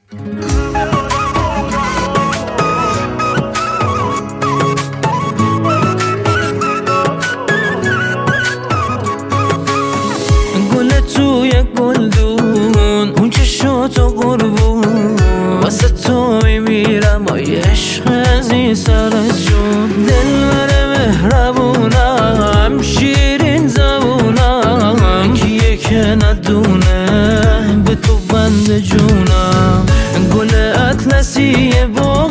گل توی گلدون اون که شد و قربون واسه تو میمیرم آی عشق ازی سر جون دلبر مهربونم شیرین زبونم کیه که ندونه به تو بند جونم گل اطلسی باغ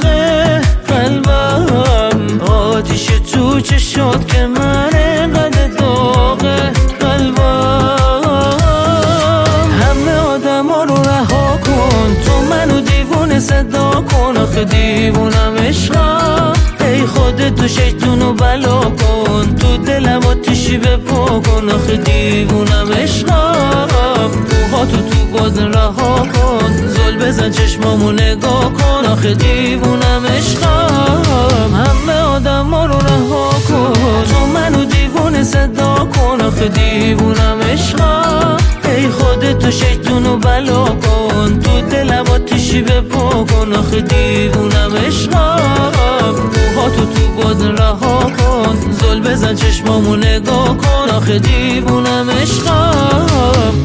قلبم آتیش تو چشات که من قد داغ قلبم همه آدم ها رو رها کن تو منو دیوونه صدا کن آخه دیوونم عشقم ای خودت تو شیطونو بلا کن تو دلم آتیشی بپا کن آخه دیوونم عشقم موهاتو تو باد رها کن زل بزن چشمامو نگاه کن آخه دیوونم عشقم همه آدم ها رو رها کن تو منو دیوونه صدا کن آخه دیوونم عشقم ای خودت تو شیطونو بلا کن تو دلم آتیشی بپا کن آخه دیوونم عشقم موهاتو تو باد رها کن زل بزن چشمامو نگاه کن آخه دیوونم عشقم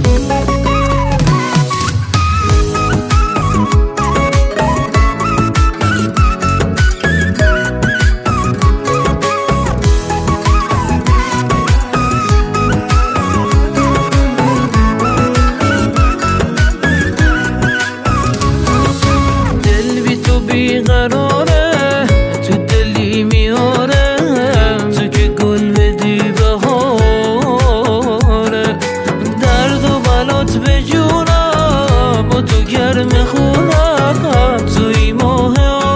بیقراره تو دلی میاره تو که گل بدی بهاره درد و بلات به جونم با تو گرم خونم توی ماه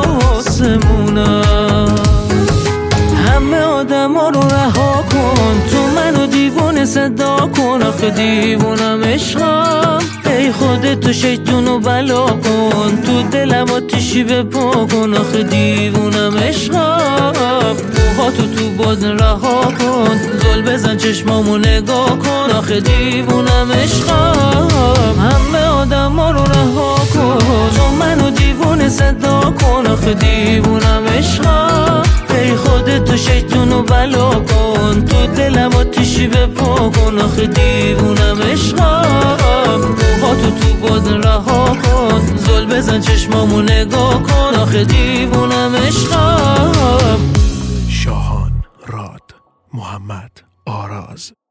آسمونم همه آدم ها رو رها کن تو منو دیوونه صدا کن آخه دیوونم عشقم ای خودت تو شیطونو بلا کن تو دلم آتیشی بپا کن آخه دیوونم عشقم موهاتو تو باد رها کن زل بزن چشمامو نگاه کن آخه دیوونم عشقم همه آدم ها رو رها کن تو منو دیوونه صدا کن آخه دیوونم عشقم ای خودت تو شیطونو بلا کن تو دلم آتیشی بپا کن آخه دیوونم عشقم موهاتو تو باد رها کن زل بزن چشمامو نگاه کن آخه دیوونم عشقم شاهان راد محمد آراز